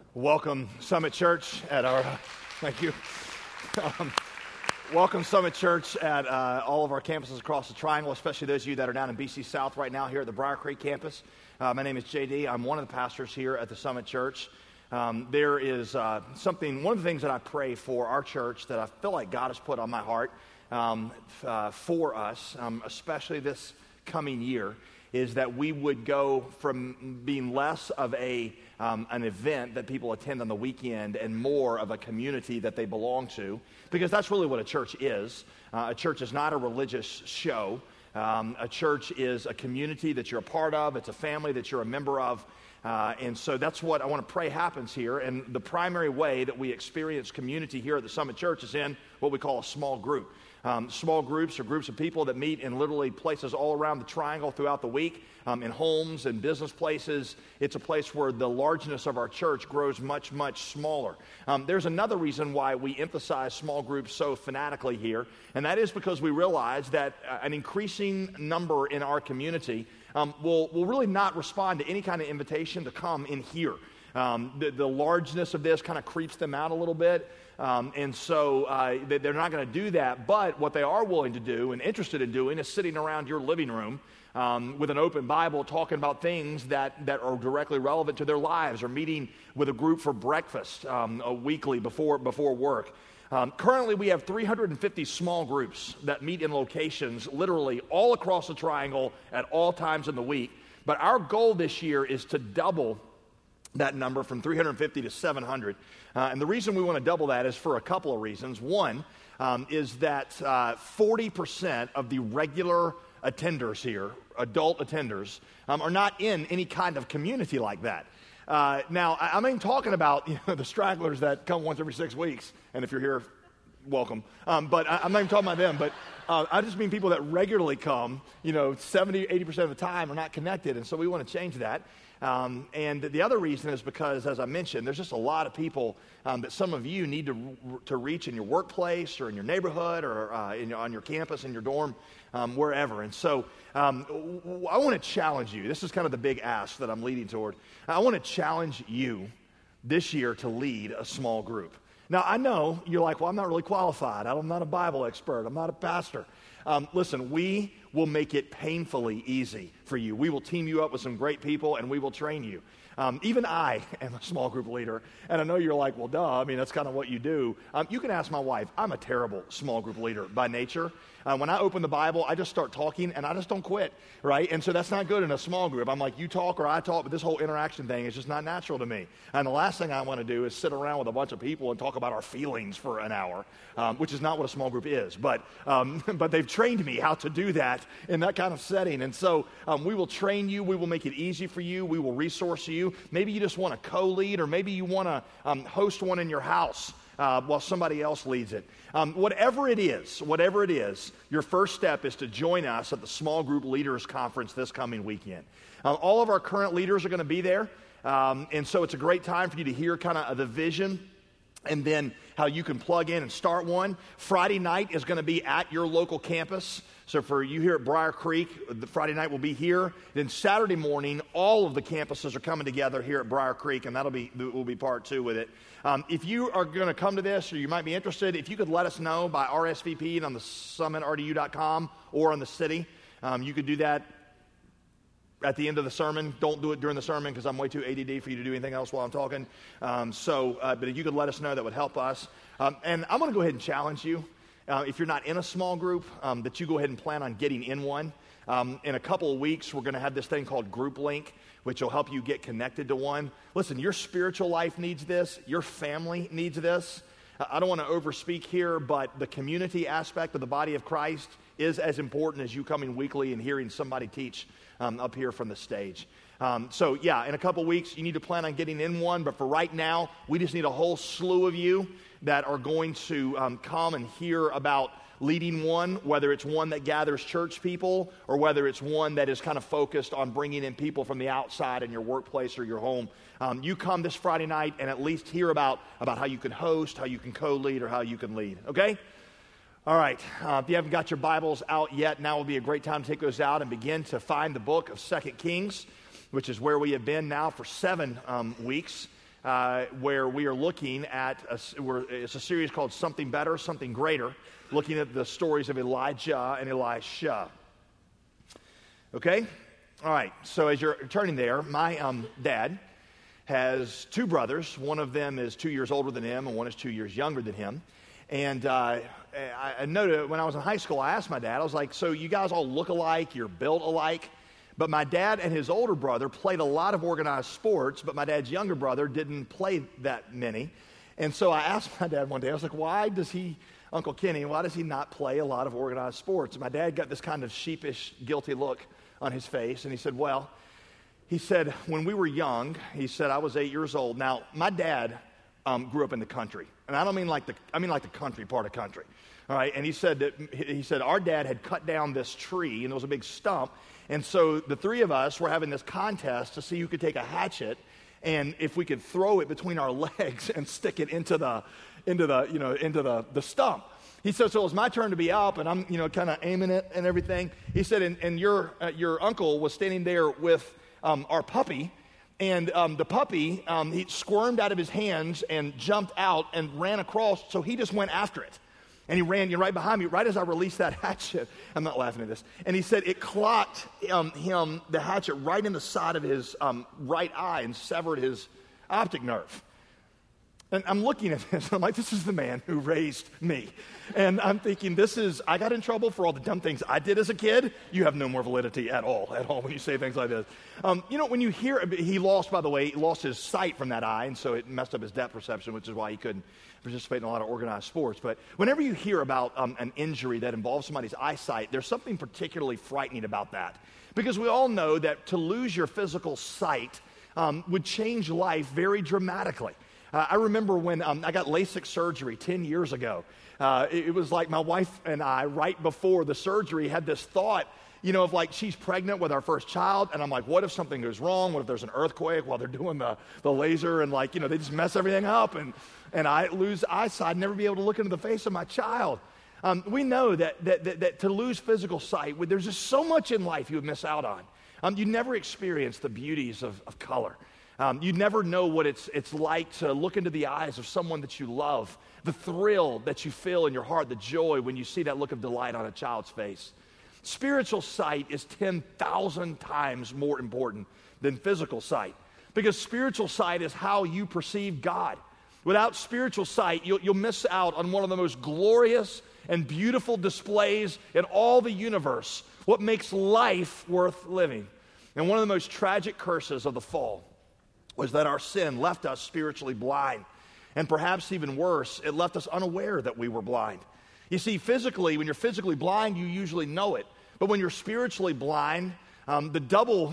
Welcome Summit Church at our, thank you. Welcome Summit Church at all of our campuses across the Triangle, especially those of you that are down in BC South right now here at the Briar Creek campus. My name is JD. I'm one of the pastors here at the Summit Church. There is one of the things that I pray for our church that I feel like God has put on my heart for us, especially this coming year, is that we would go from being less of an event that people attend on the weekend and more of a community that they belong to, because that's really what a church is. A church is not a religious show. A church is a community that you're a part of. It's a family that you're a member of. And so that's what I want to pray happens here. And the primary way that we experience community here at the Summit Church is in what we call a small group. Small groups are groups of people that meet in literally places all around the Triangle throughout the week, in homes and business places. It's a place where the largeness of our church grows much, much smaller. There's another reason why we emphasize small groups so fanatically here, and that is because we realize that an increasing number in our community will really not respond to any kind of invitation to come in here. The largeness of this kind of creeps them out a little bit. And so they're not going to do that. But what they are willing to do and interested in doing is sitting around your living room with an open Bible talking about things that are directly relevant to their lives, or meeting with a group for breakfast weekly before work. Currently, we have 350 small groups that meet in locations literally all across the Triangle at all times in the week. But our goal this year is to double that number from 350 to 700. And the reason we want to double that is for a couple of reasons. One is that 40% of the regular attenders here, adult attenders, are not in any kind of community like that. Now, I'm even talking about the stragglers that come once every 6 weeks, and if you're here, welcome. But I'm not even talking about them, but I just mean people that regularly come, 70, 80% of the time are not connected, and so we want to change that. And the other reason is because, as I mentioned, there's just a lot of people that some of you need to reach in your workplace or in your neighborhood or on your campus, in your dorm, wherever. And so I want to challenge you. This is kind of the big ask that I'm leading toward. I want to challenge you this year to lead a small group. Now, I know you're like, well, I'm not really qualified. I'm not a Bible expert. I'm not a pastor. Listen, we will make it painfully easy for you. We will team you up with some great people, and we will train you. Even I am a small group leader, and I know you're like, well, duh, that's kind of what you do. You can ask my wife. I'm a terrible small group leader by nature. When I open the Bible, I just start talking, and I just don't quit, right? And so that's not good in a small group. I'm like, you talk or I talk, but this whole interaction thing is just not natural to me. And the last thing I want to do is sit around with a bunch of people and talk about our feelings for an hour, which is not what a small group is. But they've trained me how to do that in that kind of setting. And so we will train you. We will make it easy for you. We will resource you. Maybe you just want to co-lead, or maybe you want to host one in your house while somebody else leads it. Whatever it is, your first step is to join us at the Small Group Leaders Conference this coming weekend. All of our current leaders are going to be there, and so it's a great time for you to hear kind of the vision and then how you can plug in and start one. Friday night is going to be at your local campus. So for you here at Briar Creek, the Friday night will be here. Then Saturday morning, all of the campuses are coming together here at Briar Creek, and will be part two with it. If you are going to come to this, or you might be interested, if you could let us know by RSVPing on the summitrdu.com or on the city. You could do that at the end of the sermon. Don't do it during the sermon, because I'm way too ADD for you to do anything else while I'm talking. But if you could let us know, that would help us. And I'm going to go ahead and challenge you. If you're not in a small group, that you go ahead and plan on getting in one. In a couple of weeks, we're going to have this thing called Group Link, which will help you get connected to one. Listen, your spiritual life needs this. Your family needs this. I don't want to overspeak here, but the community aspect of the body of Christ is as important as you coming weekly and hearing somebody teach up here from the stage. So yeah, in a couple weeks, you need to plan on getting in one. But for right now, we just need a whole slew of you that are going to come and hear about leading one, whether it's one that gathers church people or whether it's one that is kind of focused on bringing in people from the outside in your workplace or your home. You come this Friday night and at least hear about how you can host, how you can co-lead, or how you can lead, okay? All right, if you haven't got your Bibles out yet, now would be a great time to take those out and begin to find the book of 2 Kings, which is where we have been now for 7 weeks. where we are looking at, it's a series called Something Better, Something Greater, looking at the stories of Elijah and Elisha. Okay? All right, so as you're turning there, my dad has two brothers. One of them is 2 years older than him, and one is 2 years younger than him. And I noted when I was in high school, I asked my dad, I was like, so you guys all look alike, you're built alike? But my dad and his older brother played a lot of organized sports, but my dad's younger brother didn't play that many. And so I asked my dad one day, I was like, why does Uncle Kenny, why does he not play a lot of organized sports? And my dad got this kind of sheepish, guilty look on his face, and he said, when we were young, he said, I was 8 years old. Now, my dad grew up in the country, and I mean like the country part of country. All right, and he said our dad had cut down this tree, and there was a big stump, and so the three of us were having this contest to see who could take a hatchet, and if we could throw it between our legs and stick it into the stump. He said, so it was my turn to be up, and I'm kind of aiming it and everything. He said, and your uncle was standing there with our puppy, and the puppy, he squirmed out of his hands and jumped out and ran across, so he just went after it. And he ran right behind me, right as I released that hatchet. I'm not laughing at this. And he said it clocked him, the hatchet, right in the side of his right eye and severed his optic nerve. And I'm looking at this, and I'm like, this is the man who raised me. And I'm thinking, I got in trouble for all the dumb things I did as a kid. You have no more validity at all when you say things like this. When you hear, he lost his sight from that eye, and so it messed up his depth perception, which is why he couldn't participate in a lot of organized sports. But whenever you hear about an injury that involves somebody's eyesight, there's something particularly frightening about that. Because we all know that to lose your physical sight would change life very dramatically. I remember when I got LASIK surgery 10 years ago. It was like my wife and I, right before the surgery, had this thought, of like she's pregnant with our first child. And I'm like, what if something goes wrong? What if there's an earthquake while they're doing the laser? And they just mess everything up. And I lose eyesight, never be able to look into the face of my child. We know that to lose physical sight, there's just so much in life you would miss out on. You never experience the beauties of color. You never know what it's like to look into the eyes of someone that you love, the thrill that you feel in your heart, the joy when you see that look of delight on a child's face. Spiritual sight is 10,000 times more important than physical sight, because spiritual sight is how you perceive God. Without spiritual sight, you'll miss out on one of the most glorious and beautiful displays in all the universe, what makes life worth living. And one of the most tragic curses of the fall was that our sin left us spiritually blind. And perhaps even worse, it left us unaware that we were blind. You see, when you're physically blind, you usually know it. But when you're spiritually blind, the double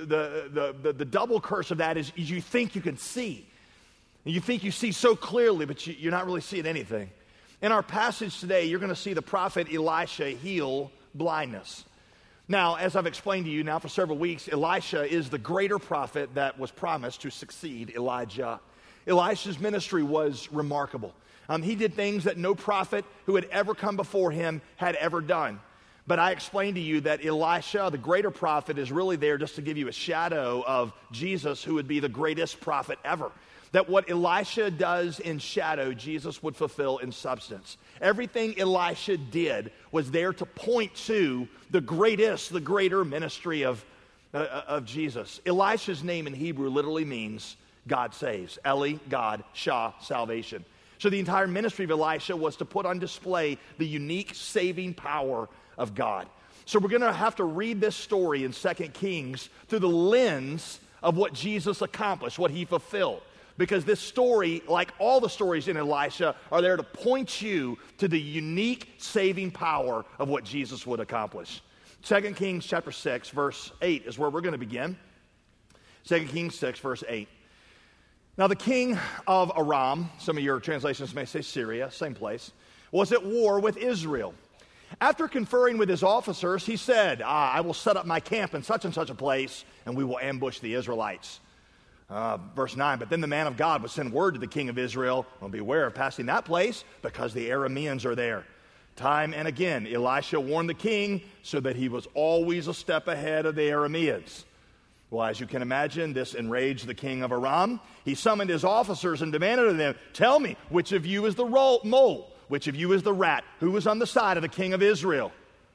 curse of that is you think you can see. And you think you see so clearly, but you're not really seeing anything. In our passage today, you're going to see the prophet Elisha heal blindness. Now, as I've explained to you now for several weeks, Elisha is the greater prophet that was promised to succeed Elijah. Elisha's ministry was remarkable. He did things that no prophet who had ever come before him had ever done. But I explained to you that Elisha, the greater prophet, is really there just to give you a shadow of Jesus, who would be the greatest prophet ever. That what Elisha does in shadow, Jesus would fulfill in substance. Everything Elisha did was there to point to the greater ministry of Jesus. Elisha's name in Hebrew literally means God saves. Eli, God, Shah, salvation. So the entire ministry of Elisha was to put on display the unique saving power of God. So we're going to have to read this story in 2 Kings through the lens of what Jesus accomplished, what he fulfilled. Because this story, like all the stories in Elisha, are there to point you to the unique saving power of what Jesus would accomplish. 2 Kings chapter 6, verse 8 is where we're going to begin. 2 Kings 6, verse 8. Now the king of Aram, some of your translations may say Syria, same place, was at war with Israel. After conferring with his officers, he said, I will set up my camp in such and such a place, and we will ambush the Israelites. Verse 9, but then the man of God would send word to the king of Israel, well, beware of passing that place, because the Arameans are there. Time and again, Elisha warned the king so that he was always a step ahead of the Arameans. Well, as you can imagine, this enraged the king of Aram. He summoned his officers and demanded of them, "Tell me, which of you is the mole? Which of you is the rat? Who was on the side of the king of Israel?"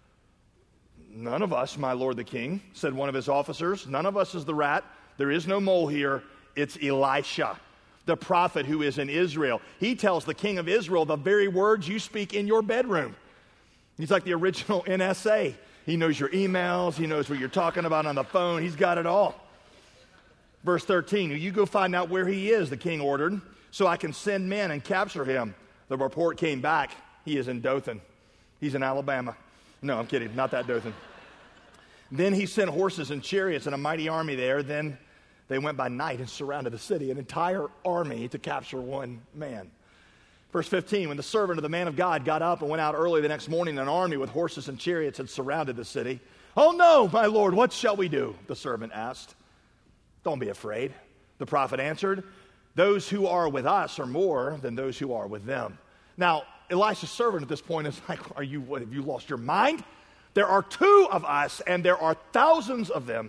"None of us, my lord the king," said one of his officers. "None of us is the rat. There is no mole here. It's Elisha, the prophet who is in Israel. He tells the king of Israel the very words you speak in your bedroom." He's like the original NSA. He knows your emails. He knows what you're talking about on the phone. He's got it all. Verse 13, "You go find out where he is," the king ordered, "so I can send men and capture him." The report came back. He is in Dothan. He's in Alabama. No, I'm kidding. Not that Dothan. Then he sent horses and chariots and a mighty army there. Then they went by night and surrounded the city, an entire army to capture one man. Verse 15, when the servant of the man of God got up and went out early the next morning, an army with horses and chariots had surrounded the city. "Oh no, my lord, what shall we do?" the servant asked. "Don't be afraid," the prophet answered. "Those who are with us are more than those who are with them." Now, Elisha's servant at this point is like, have you lost your mind? There are 2 of us and there are thousands of them.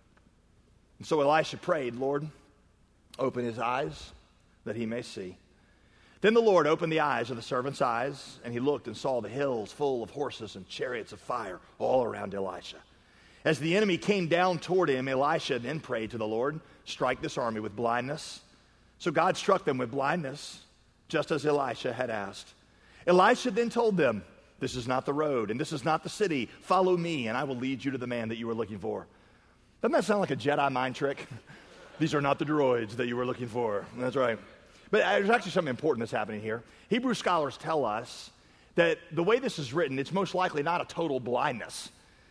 And so Elisha prayed, "Lord, open his eyes that he may see." Then the Lord opened the eyes of the servant's eyes, and he looked and saw the hills full of horses and chariots of fire all around Elisha. As the enemy came down toward him, Elisha then prayed to the Lord, "Strike this army with blindness." So God struck them with blindness, just as Elisha had asked. Elisha then told them, "This is not the road, and this is not the city. Follow me, and I will lead you to the man that you were looking for." Doesn't that sound like a Jedi mind trick? These are not the droids that you were looking for. That's right. But there's actually something important that's happening here. Hebrew scholars tell us that the way this is written, it's most likely not a total blindness.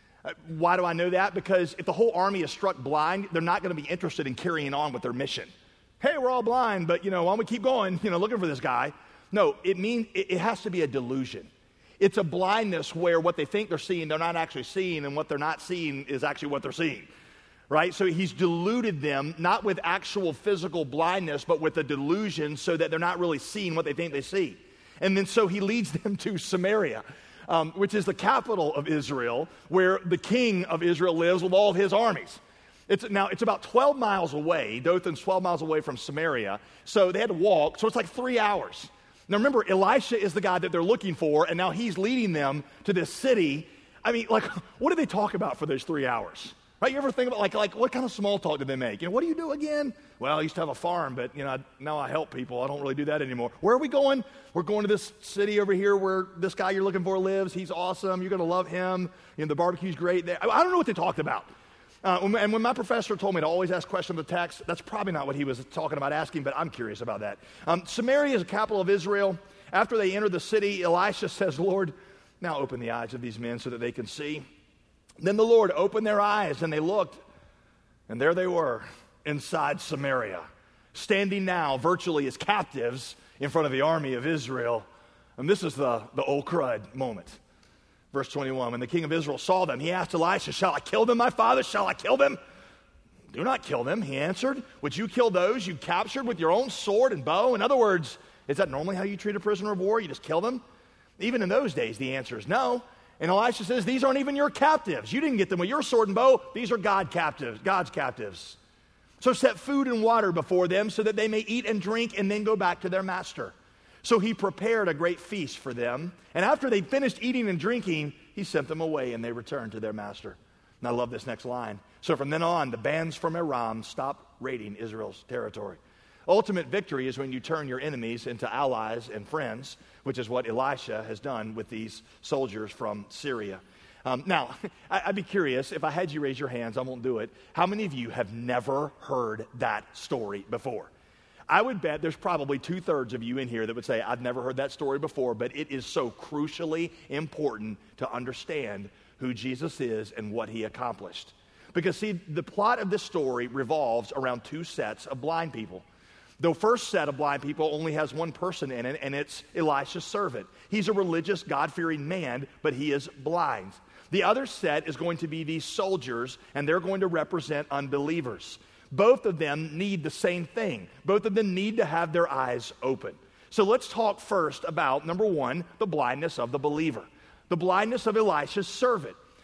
Why do I know that? Because if the whole army is struck blind, they're not going to be interested in carrying on with their mission. Hey, we're all blind, but, why don't we keep going, looking for this guy? No, it has to be a delusion. It's a blindness where what they think they're seeing, they're not actually seeing, and what they're not seeing is actually what they're seeing. Right? So he's deluded them, not with actual physical blindness, but with a delusion so that they're not really seeing what they think they see. And then so he leads them to Samaria, which is the capital of Israel, where the king of Israel lives with all of his armies. It's about 12 miles away. Dothan's 12 miles away from Samaria. So they had to walk. So it's like 3 hours. Now remember, Elisha is the guy that they're looking for, and now he's leading them to this city. I mean, what did they talk about for those 3 hours? Right? You ever think about, like what kind of small talk did they make? What do you do again? Well, I used to have a farm, but, now I help people. I don't really do that anymore. Where are we going? We're going to this city over here where this guy you're looking for lives. He's awesome. You're going to love him. The barbecue's great there. I don't know what they talked about. And when my professor told me to always ask questions of the text, that's probably not what he was talking about asking, but I'm curious about that. Samaria is the capital of Israel. After they enter the city, Elisha says, "Lord, now open the eyes of these men so that they can see." Then the Lord opened their eyes, and they looked, and there they were inside Samaria, standing now virtually as captives in front of the army of Israel. And this is the old crud moment. Verse 21, when the king of Israel saw them, he asked Elisha, "Shall I kill them, my father? Shall I kill them?" "Do not kill them," he answered. "Would you kill those you captured with your own sword and bow?" In other words, is that normally how you treat a prisoner of war? You just kill them? Even in those days, the answer is no. And Elisha says, "These aren't even your captives. You didn't get them with your sword and bow. These are God's captives. So set food and water before them so that they may eat and drink and then go back to their master." So he prepared a great feast for them. And after they finished eating and drinking, he sent them away and they returned to their master. And I love this next line. So from then on, the bands from Aram stopped raiding Israel's territory. Ultimate victory is when you turn your enemies into allies and friends, which is what Elisha has done with these soldiers from Syria. Now, I'd be curious, if I had you raise your hands, I won't do it, how many of you have never heard that story before? I would bet there's probably 2/3 of you in here that would say, "I've never heard that story before," but it is so crucially important to understand who Jesus is and what he accomplished. Because see, the plot of this story revolves around 2 sets of blind people. The first set of blind people only has one person in it, and it's Elisha's servant. He's a religious, God-fearing man, but he is blind. The other set is going to be these soldiers, and they're going to represent unbelievers. Both of them need the same thing. Both of them need to have their eyes open. So let's talk first about, number one, the blindness of the believer. The blindness of Elisha's servant.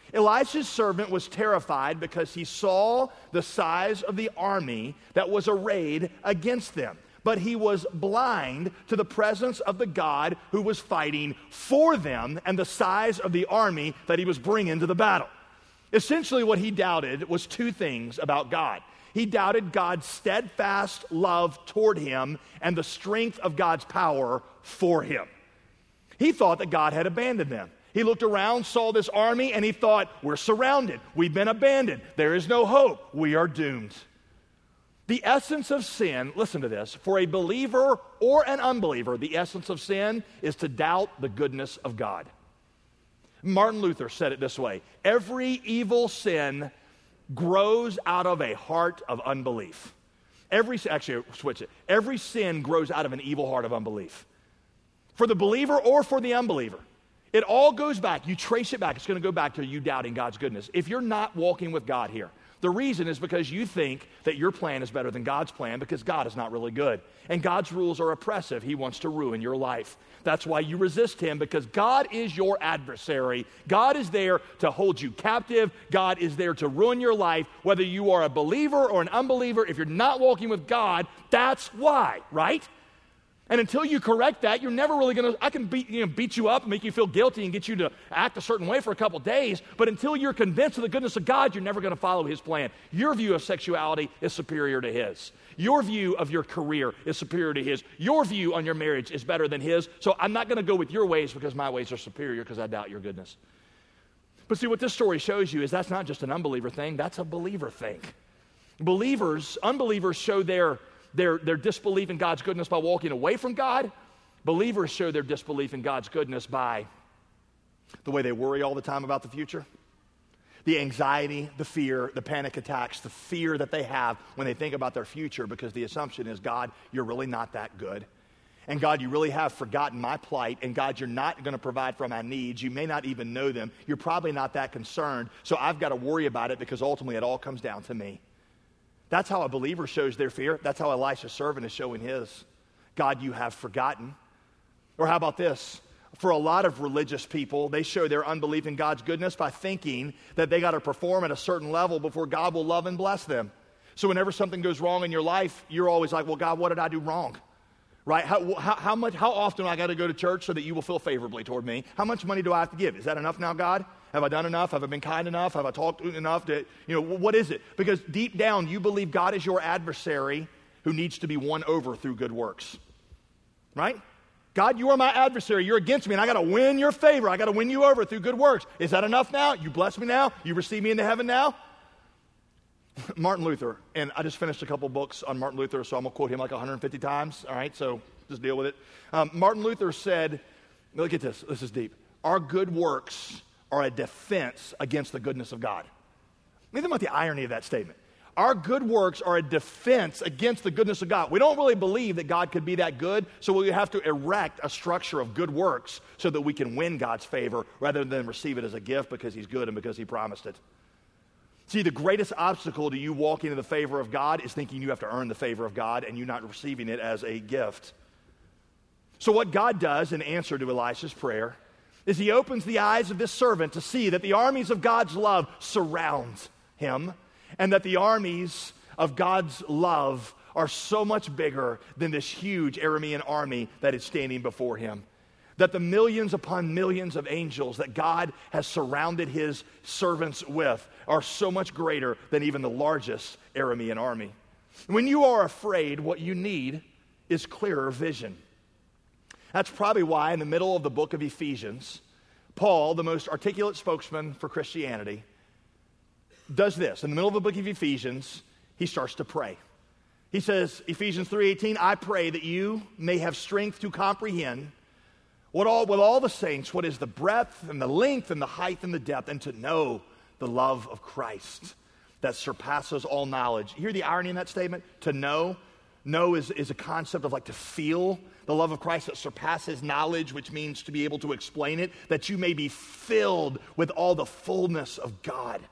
Elisha's servant was terrified because he saw the size of the army that was arrayed against them. But he was blind to the presence of the God who was fighting for them and the size of the army that he was bringing to the battle. Essentially, what he doubted was two things about God. He doubted God's steadfast love toward him and the strength of God's power for him. He thought that God had abandoned them. He looked around, saw this army, and he thought, we're surrounded. We've been abandoned. There is no hope. We are doomed. The essence of sin, listen to this, for a believer or an unbeliever, the essence of sin is to doubt the goodness of God. Martin Luther said it this way: every evil sin grows out of a heart of unbelief. Every sin grows out of an evil heart of unbelief. For the believer or for the unbeliever. It all goes back. You trace it back. It's going to go back to you doubting God's goodness. If you're not walking with God here, the reason is because you think that your plan is better than God's plan because God is not really good. And God's rules are oppressive. He wants to ruin your life. That's why you resist him, because God is your adversary. God is there to hold you captive. God is there to ruin your life, whether you are a believer or an unbeliever. If you're not walking with God, that's why, right? And until you correct that, you're never really going to, I can beat you up and make you feel guilty and get you to act a certain way for a couple days, but until you're convinced of the goodness of God, you're never going to follow his plan. Your view of sexuality is superior to his. Your view of your career is superior to his. Your view on your marriage is better than his, so I'm not going to go with your ways because my ways are superior because I doubt your goodness. But see, what this story shows you is that's not just an unbeliever thing, that's a believer thing. Unbelievers show their disbelief in God's goodness by walking away from God. Believers show their disbelief in God's goodness by the way they worry all the time about the future. The anxiety, the fear, the panic attacks, the fear that they have when they think about their future, because the assumption is, God, you're really not that good. And God, you really have forgotten my plight. And God, you're not going to provide for my needs. You may not even know them. You're probably not that concerned. So I've got to worry about it because ultimately it all comes down to me. That's how a believer shows their fear. That's how Elisha's servant is showing his. God, you have forgotten. Or how about this? For a lot of religious people, they show their unbelief in God's goodness by thinking that they got to perform at a certain level before God will love and bless them. So whenever something goes wrong in your life, you're always like, well, God, what did I do wrong? Right? How often do I got to go to church so that you will feel favorably toward me? How much money do I have to give? Is that enough now, God? Have I done enough? Have I been kind enough? Have I talked enough to, what is it? Because deep down, you believe God is your adversary who needs to be won over through good works. Right? God, you are my adversary. You're against me, and I got to win your favor. I got to win you over through good works. Is that enough now? You bless me now? You receive me into heaven now? Martin Luther, and I just finished a couple books on Martin Luther, so I'm going to quote him like 150 times, all right? So just deal with it. Martin Luther said, look at this. This is deep. Our good works are a defense against the goodness of God. Think about the irony of that statement. Our good works are a defense against the goodness of God. We don't really believe that God could be that good, so we have to erect a structure of good works so that we can win God's favor rather than receive it as a gift because he's good and because he promised it. See, the greatest obstacle to you walking in the favor of God is thinking you have to earn the favor of God and you not receiving it as a gift. So what God does in answer to Elisha's prayer is he opens the eyes of this servant to see that the armies of God's love surround him, and that the armies of God's love are so much bigger than this huge Aramean army that is standing before him. That the millions upon millions of angels that God has surrounded his servants with are so much greater than even the largest Aramean army. When you are afraid, what you need is clearer vision. That's probably why in the middle of the book of Ephesians, Paul, the most articulate spokesman for Christianity, does this. In the middle of the book of Ephesians, he starts to pray. He says, Ephesians 3:18, I pray that you may have strength to comprehend with all the saints, what is the breadth and the length and the height and the depth, and to know the love of Christ that surpasses all knowledge. You hear the irony in that statement? To know is a concept of like to feel the love of Christ that surpasses knowledge, which means to be able to explain it, that you may be filled with all the fullness of God.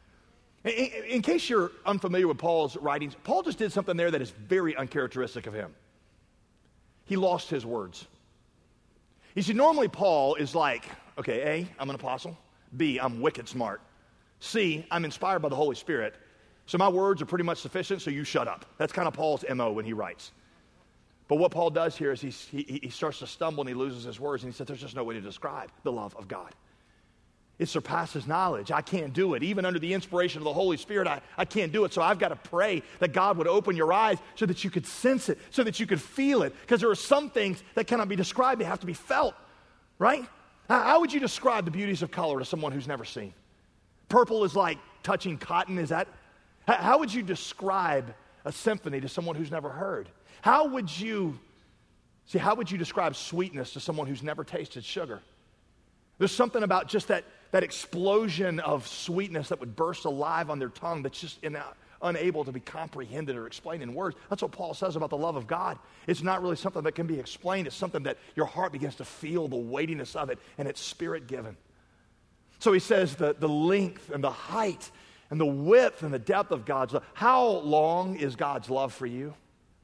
In case you're unfamiliar with Paul's writings, Paul just did something there that is very uncharacteristic of him. He lost his words. You see, normally Paul is like, okay, A, I'm an apostle. B, I'm wicked smart. C, I'm inspired by the Holy Spirit, so my words are pretty much sufficient, so you shut up. That's kind of Paul's MO when he writes. But what Paul does here is he starts to stumble and he loses his words, and he said there's just no way to describe the love of God. It surpasses knowledge. I can't do it. Even under the inspiration of the Holy Spirit, I can't do it. So I've got to pray that God would open your eyes so that you could sense it, so that you could feel it. Because there are some things that cannot be described. They have to be felt, right? How would you describe the beauties of color to someone who's never seen? Purple is like touching cotton. How would you describe a symphony to someone who's never heard? How would you describe sweetness to someone who's never tasted sugar? There's something about just that explosion of sweetness that would burst alive on their tongue that's just unable to be comprehended or explained in words. That's what Paul says about the love of God. It's not really something that can be explained. It's something that your heart begins to feel the weightiness of it, and it's Spirit-given. So he says the length and the height and the width and the depth of God's love. How long is God's love for you?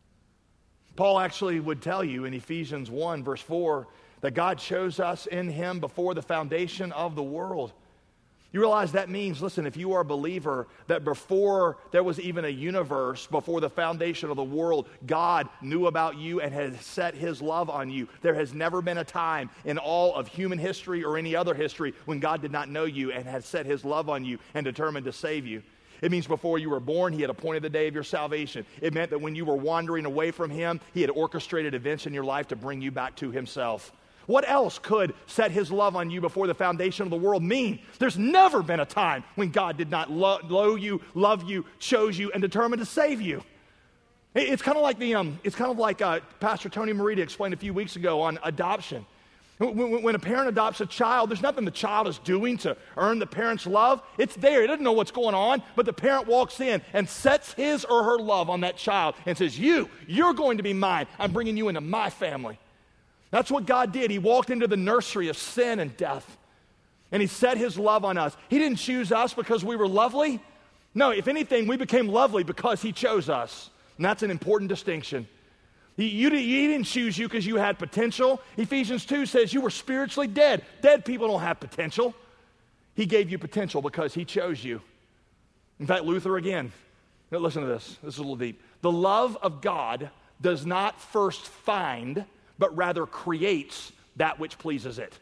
Paul actually would tell you in Ephesians 1, verse 4, that God chose us in him before the foundation of the world. You realize that means, listen, if you are a believer, that before there was even a universe, before the foundation of the world, God knew about you and has set his love on you. There has never been a time in all of human history or any other history when God did not know you and had set his love on you and determined to save you. It means before you were born, he had appointed the day of your salvation. It meant that when you were wandering away from him, he had orchestrated events in your life to bring you back to himself. What else could set his love on you before the foundation of the world mean? There's never been a time when God did not love you, chose you, and determined to save you. It's kind of like Pastor Tony Marita explained a few weeks ago on adoption. When a parent adopts a child, there's nothing the child is doing to earn the parent's love. It's there. He doesn't know what's going on, but the parent walks in and sets his or her love on that child and says, you're going to be mine. I'm bringing you into my family. That's what God did. He walked into the nursery of sin and death, and he set his love on us. He didn't choose us because we were lovely. No, if anything, we became lovely because he chose us, and that's an important distinction. He didn't choose you because you had potential. Ephesians 2 says you were spiritually dead. Dead people don't have potential. He gave you potential because he chose you. In fact, Luther again, now listen to this. This is a little deep. The love of God does not first find, but rather creates that which pleases it.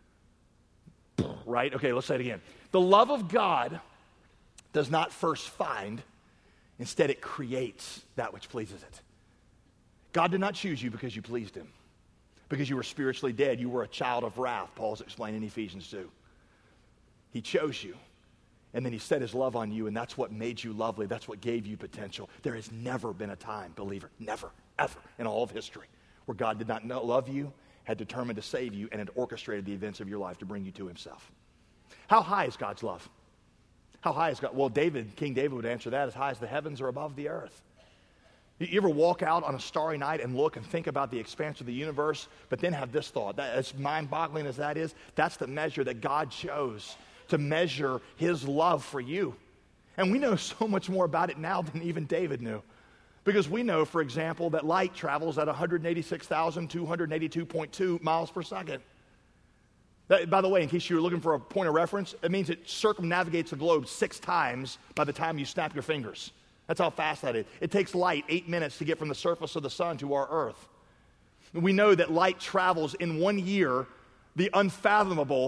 Right? Okay, let's say it again. The love of God does not first find, instead it creates that which pleases it. God did not choose you because you pleased him. Because you were spiritually dead. You were a child of wrath, Paul's explaining in Ephesians 2. He chose you, and then he set his love on you, and that's what made you lovely. That's what gave you potential. There has never been a time, believer, never, ever in all of history, where God did not love you, had determined to save you, and had orchestrated the events of your life to bring you to himself. How high is God's love? How high is God? Well, King David would answer that, as high as the heavens are above the earth. You ever walk out on a starry night and look and think about the expanse of the universe, but then have this thought, that as mind-boggling as that is, that's the measure that God chose to measure his love for you. And we know so much more about it now than even David knew. Because we know, for example, that light travels at 186,282.2 miles per second. By the way, in case you were looking for a point of reference, it means it circumnavigates the globe 6 times by the time you snap your fingers. That's how fast that is. It takes light 8 minutes to get from the surface of the sun to our earth. We know that light travels in 1 year the unfathomable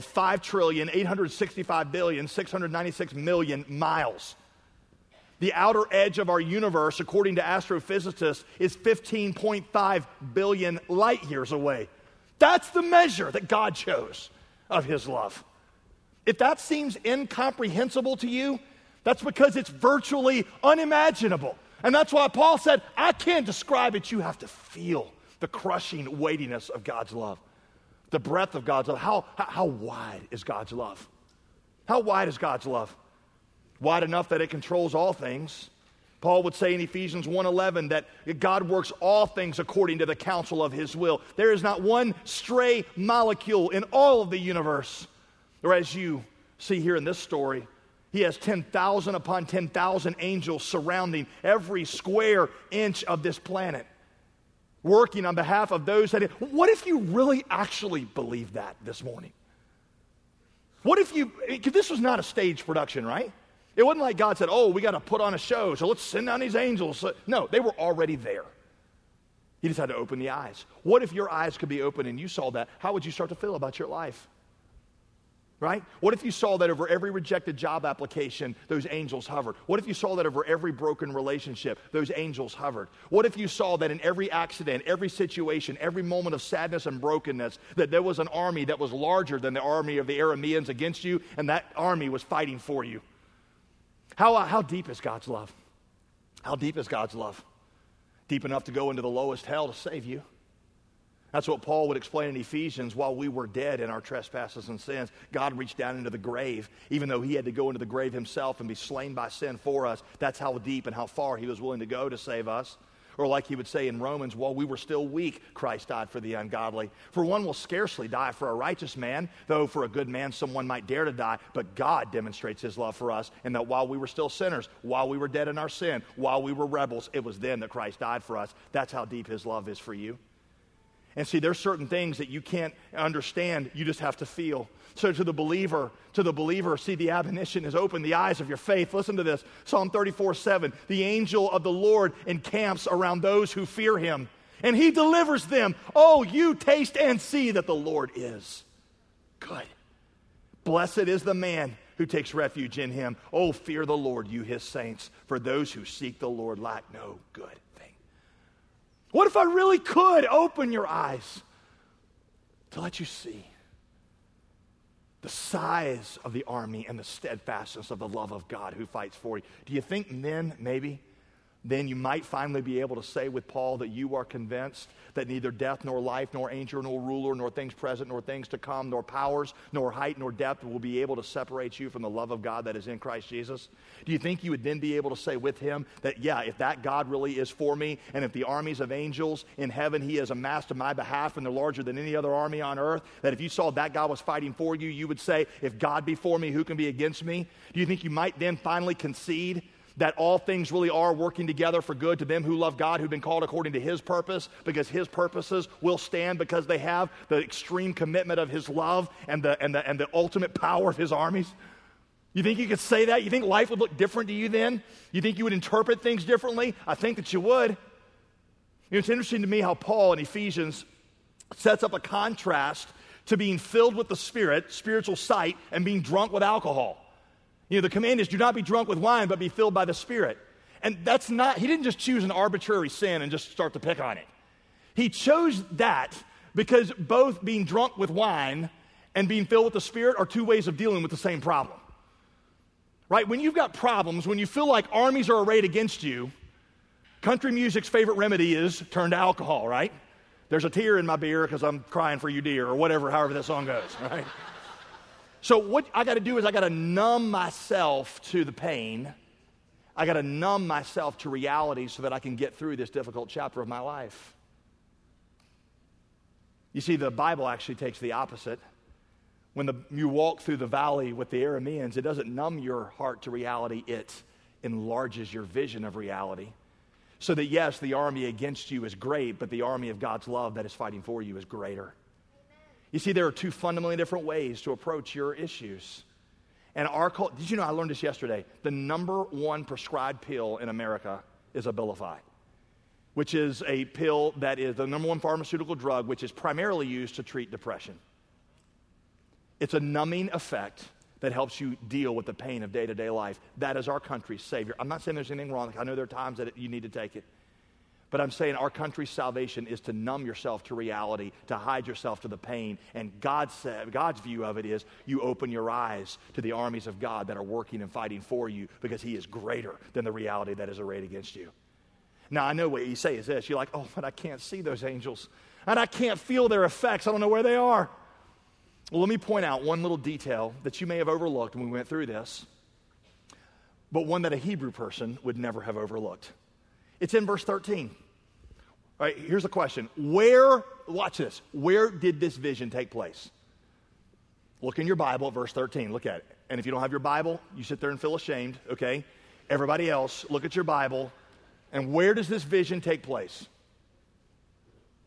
5,865,696,000,000 miles. The outer edge of our universe, according to astrophysicists, is 15.5 billion light years away. That's the measure that God chose of his love. If that seems incomprehensible to you, that's because it's virtually unimaginable. And that's why Paul said, I can't describe it. You have to feel the crushing weightiness of God's love, the breadth of God's love. How wide is God's love? How wide is God's love? Wide enough that it controls all things. Paul would say in Ephesians 1:11 that God works all things according to the counsel of his will. There is not one stray molecule in all of the universe. Or as you see here in this story, he has 10,000 upon 10,000 angels surrounding every square inch of this planet, working on behalf of those that... What if you really actually believe that this morning? What if this was not a stage production, right? It wasn't like God said, oh, we got to put on a show, so let's send down these angels. No, they were already there. He just had to open the eyes. What if your eyes could be open and you saw that? How would you start to feel about your life? Right? What if you saw that over every rejected job application, those angels hovered? What if you saw that over every broken relationship, those angels hovered? What if you saw that in every accident, every situation, every moment of sadness and brokenness, that there was an army that was larger than the army of the Arameans against you, and that army was fighting for you? How deep is God's love? How deep is God's love? Deep enough to go into the lowest hell to save you. That's what Paul would explain in Ephesians. While we were dead in our trespasses and sins, God reached down into the grave, even though he had to go into the grave himself and be slain by sin for us. That's how deep and how far he was willing to go to save us. Or like he would say in Romans, while we were still weak, Christ died for the ungodly. For one will scarcely die for a righteous man, though for a good man someone might dare to die. But God demonstrates his love for us, and that while we were still sinners, while we were dead in our sin, while we were rebels, it was then that Christ died for us. That's how deep his love is for you. And see, there's certain things that you can't understand, you just have to feel. So to the believer, see, the admonition is open the eyes of your faith. Listen to this, Psalm 34:7. The angel of the Lord encamps around those who fear him, and he delivers them. Oh, you taste and see that the Lord is good. Blessed is the man who takes refuge in him. Oh, fear the Lord, you his saints, for those who seek the Lord lack no good thing. What if I really could open your eyes to let you see the size of the army and the steadfastness of the love of God who fights for you? Do you think then you might finally be able to say with Paul that you are convinced that neither death nor life nor angel nor ruler nor things present nor things to come nor powers nor height nor depth will be able to separate you from the love of God that is in Christ Jesus? Do you think you would then be able to say with him that, yeah, if that God really is for me, and if the armies of angels in heaven he has amassed on my behalf and they're larger than any other army on earth, that if you saw that God was fighting for you, you would say, if God be for me, who can be against me? Do you think you might then finally concede that all things really are working together for good to them who love God, who've been called according to his purpose, because his purposes will stand because they have the extreme commitment of his love and the ultimate power of his armies? You think you could say that? You think life would look different to you then? You think you would interpret things differently? I think that you would. You know, it's interesting to me how Paul in Ephesians sets up a contrast to being filled with the Spirit, spiritual sight, and being drunk with alcohol. You know, the command is do not be drunk with wine, but be filled by the Spirit. And that's not, he didn't just choose an arbitrary sin and just start to pick on it. He chose that because both being drunk with wine and being filled with the Spirit are two ways of dealing with the same problem. Right? When you've got problems, when you feel like armies are arrayed against you, country music's favorite remedy is turn to alcohol, right? There's a tear in my beer because I'm crying for you, dear, or whatever, however that song goes, right? So what I got to do is I got to numb myself to the pain. I got to numb myself to reality so that I can get through this difficult chapter of my life. You see, the Bible actually takes the opposite. When you walk through the valley with the Arameans, it doesn't numb your heart to reality. It enlarges your vision of reality. So that, yes, the army against you is great, but the army of God's love that is fighting for you is greater. You see, there are two fundamentally different ways to approach your issues. And did you know, I learned this yesterday, the number one prescribed pill in America is Abilify, which is a pill that is the number one pharmaceutical drug, which is primarily used to treat depression. It's a numbing effect that helps you deal with the pain of day-to-day life. That is our country's savior. I'm not saying there's anything wrong. I know there are times that you need to take it. But I'm saying our country's salvation is to numb yourself to reality, to hide yourself to the pain. And God's view of it is you open your eyes to the armies of God that are working and fighting for you because he is greater than the reality that is arrayed against you. Now, I know what you say is this. You're like, oh, but I can't see those angels. And I can't feel their effects. I don't know where they are. Well, let me point out one little detail that you may have overlooked when we went through this, but one that a Hebrew person would never have overlooked. It's in verse 13. All right, here's the question. Watch this, where did this vision take place? Look in your Bible at verse 13, look at it. And if you don't have your Bible, you sit there and feel ashamed, okay? Everybody else, look at your Bible, and where does this vision take place?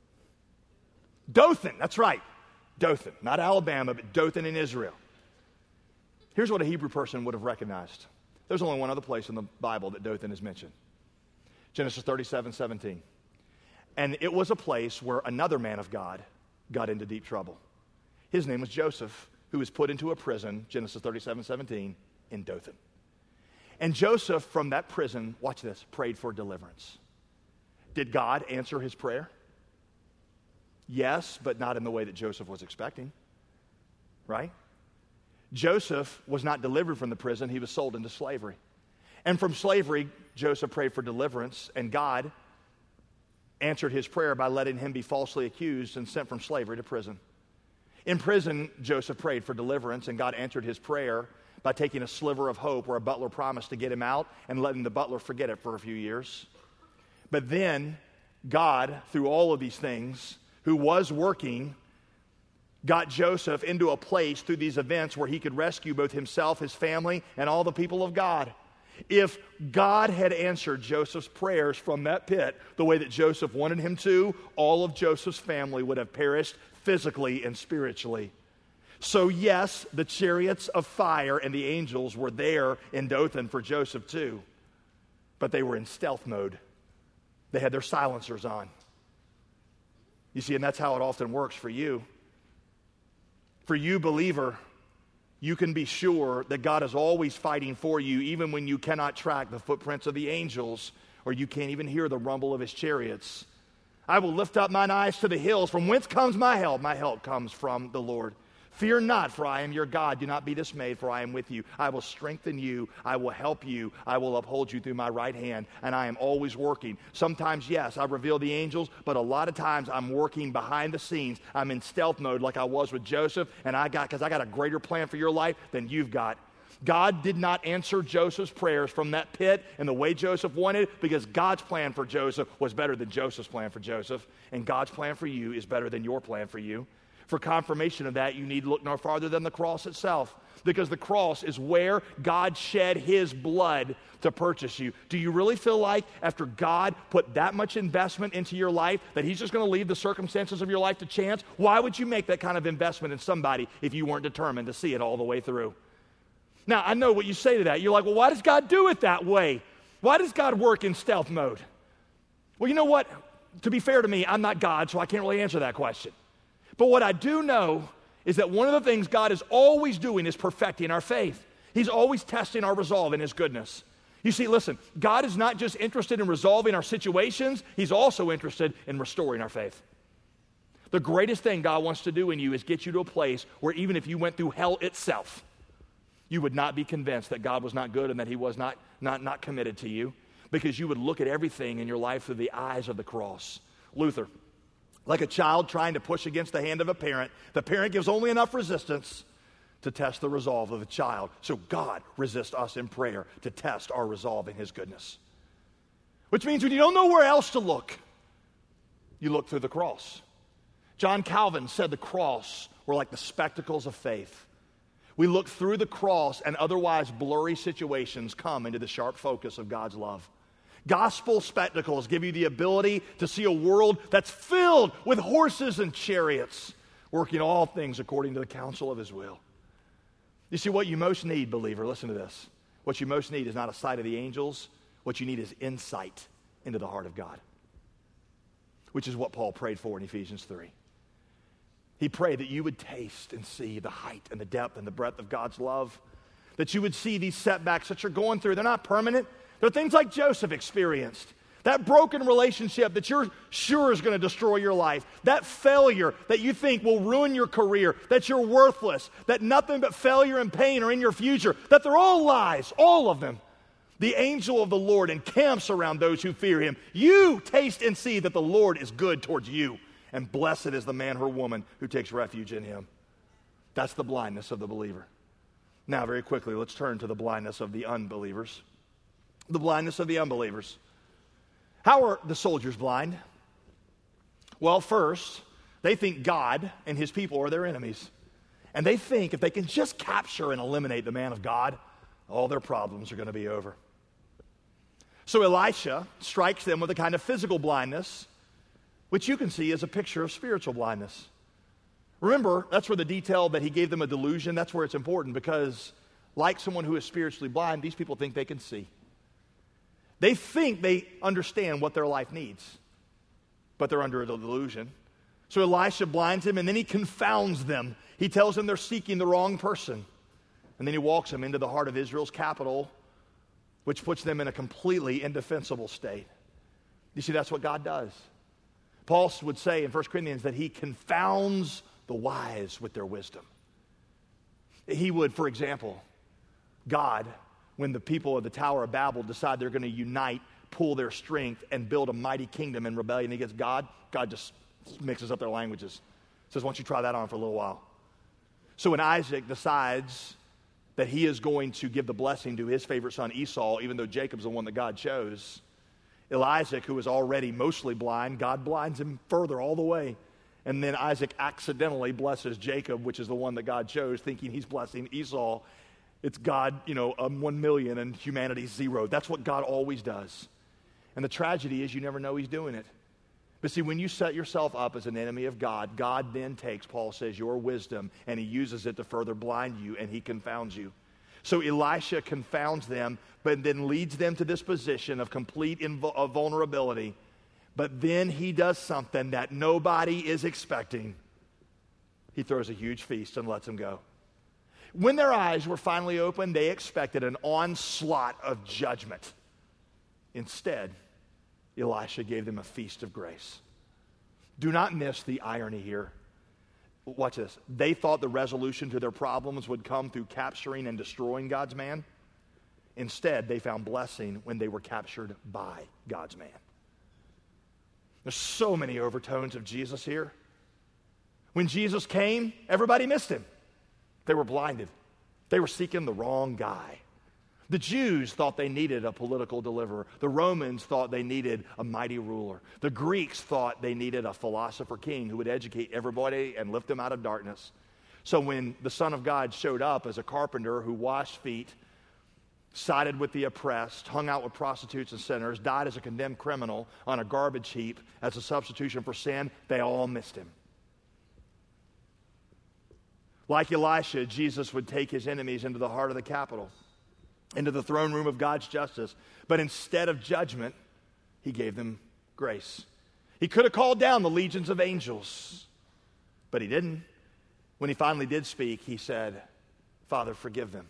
Dothan, that's right, Dothan, not Alabama, but Dothan in Israel. Here's what a Hebrew person would have recognized. There's only one other place in the Bible that Dothan is mentioned. Genesis 37:17. And it was a place where another man of God got into deep trouble. His name was Joseph, who was put into a prison, Genesis 37:17, in Dothan. And Joseph, from that prison, watch this, prayed for deliverance. Did God answer his prayer? Yes, but not in the way that Joseph was expecting, right? Joseph was not delivered from the prison. He was sold into slavery. And from slavery, Joseph prayed for deliverance, and God answered his prayer by letting him be falsely accused and sent from slavery to prison. In prison, Joseph prayed for deliverance, and God answered his prayer by taking a sliver of hope where a butler promised to get him out and letting the butler forget it for a few years. But then God, through all of these things, who was working, got Joseph into a place through these events where he could rescue both himself, his family, and all the people of God. If God had answered Joseph's prayers from that pit the way that Joseph wanted him to, all of Joseph's family would have perished physically and spiritually. So yes, the chariots of fire and the angels were there in Dothan for Joseph too, but they were in stealth mode. They had their silencers on. You see, and that's how it often works for you. For you, believer, you can be sure that God is always fighting for you, even when you cannot track the footprints of the angels, or you can't even hear the rumble of his chariots. I will lift up mine eyes to the hills. From whence comes my help? My help comes from the Lord. Fear not, for I am your God. Do not be dismayed, for I am with you. I will strengthen you. I will help you. I will uphold you through my right hand, and I am always working. Sometimes, yes, I reveal the angels, but a lot of times I'm working behind the scenes. I'm in stealth mode like I was with Joseph, and because I got a greater plan for your life than you've got. God did not answer Joseph's prayers from that pit in the way Joseph wanted, because God's plan for Joseph was better than Joseph's plan for Joseph, and God's plan for you is better than your plan for you. For confirmation of that, you need look no farther than the cross itself, because the cross is where God shed his blood to purchase you. Do you really feel like after God put that much investment into your life that he's just going to leave the circumstances of your life to chance? Why would you make that kind of investment in somebody if you weren't determined to see it all the way through? Now, I know what you say to that. You're like, well, why does God do it that way? Why does God work in stealth mode? Well, you know what? To be fair to me, I'm not God, so I can't really answer that question. But what I do know is that one of the things God is always doing is perfecting our faith. He's always testing our resolve in his goodness. You see, listen, God is not just interested in resolving our situations, he's also interested in restoring our faith. The greatest thing God wants to do in you is get you to a place where even if you went through hell itself, you would not be convinced that God was not good and that he was not committed to you, because you would look at everything in your life through the eyes of the cross. Luther, like a child trying to push against the hand of a parent, the parent gives only enough resistance to test the resolve of the child. So God resists us in prayer to test our resolve in his goodness. Which means when you don't know where else to look, you look through the cross. John Calvin said the cross were like the spectacles of faith. We look through the cross and otherwise blurry situations come into the sharp focus of God's love. Gospel spectacles give you the ability to see a world that's filled with horses and chariots, working all things according to the counsel of his will. You see, what you most need, believer, listen to this. What you most need is not a sight of the angels. What you need is insight into the heart of God, which is what Paul prayed for in Ephesians 3. He prayed that you would taste and see the height and the depth and the breadth of God's love, that you would see these setbacks that you're going through. They're not permanent. They're things like Joseph experienced. That broken relationship that you're sure is going to destroy your life. That failure that you think will ruin your career, that you're worthless, that nothing but failure and pain are in your future, that they're all lies, all of them. The angel of the Lord encamps around those who fear him. You taste and see that the Lord is good towards you, and blessed is the man or woman who takes refuge in him. That's the blindness of the believer. Now, very quickly, let's turn to the blindness of the unbelievers. The blindness of the unbelievers. How are the soldiers blind? Well, first, they think God and his people are their enemies. And they think if they can just capture and eliminate the man of God, all their problems are going to be over. So Elisha strikes them with a kind of physical blindness, which you can see as a picture of spiritual blindness. Remember, that's where the detail that he gave them a delusion, that's where it's important, because like someone who is spiritually blind, these people think they can see. They think they understand what their life needs, but they're under a delusion. So Elisha blinds him, and then he confounds them. He tells them they're seeking the wrong person. And then he walks them into the heart of Israel's capital, which puts them in a completely indefensible state. You see, that's what God does. Paul would say in 1 Corinthians that he confounds the wise with their wisdom. He would, for example, God, when the people of the Tower of Babel decide they're going to unite, pool their strength, and build a mighty kingdom in rebellion against God, God just mixes up their languages. Says, why don't you try that on for a little while? So when Isaac decides that he is going to give the blessing to his favorite son Esau, even though Jacob's the one that God chose, Isaac, who was already mostly blind, God blinds him further all the way. And then Isaac accidentally blesses Jacob, which is the one that God chose, thinking he's blessing Esau. It's God, 1 million and humanity 0. That's what God always does. And the tragedy is you never know he's doing it. But see, when you set yourself up as an enemy of God, God then takes, Paul says, your wisdom, and he uses it to further blind you, and he confounds you. So Elisha confounds them, but then leads them to this position of complete vulnerability. But then he does something that nobody is expecting. He throws a huge feast and lets them go. When their eyes were finally opened, they expected an onslaught of judgment. Instead, Elisha gave them a feast of grace. Do not miss the irony here. Watch this. They thought the resolution to their problems would come through capturing and destroying God's man. Instead, they found blessing when they were captured by God's man. There's so many overtones of Jesus here. When Jesus came, everybody missed him. They were blinded. They were seeking the wrong guy. The Jews thought they needed a political deliverer. The Romans thought they needed a mighty ruler. The Greeks thought they needed a philosopher king who would educate everybody and lift them out of darkness. So when the Son of God showed up as a carpenter who washed feet, sided with the oppressed, hung out with prostitutes and sinners, died as a condemned criminal on a garbage heap as a substitution for sin, they all missed him. Like Elisha, Jesus would take his enemies into the heart of the capital, into the throne room of God's justice. But instead of judgment, he gave them grace. He could have called down the legions of angels, but he didn't. When he finally did speak, he said, Father, forgive them.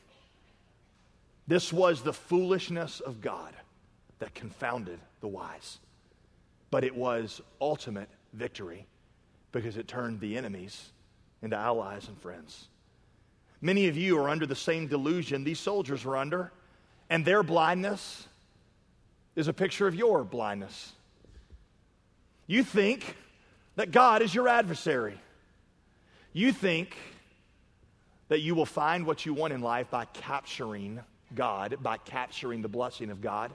This was the foolishness of God that confounded the wise. But it was ultimate victory because it turned the enemies into allies and friends. Many of you are under the same delusion these soldiers were under, and their blindness is a picture of your blindness. You think that God is your adversary. You think that you will find what you want in life by capturing God, by capturing the blessing of God.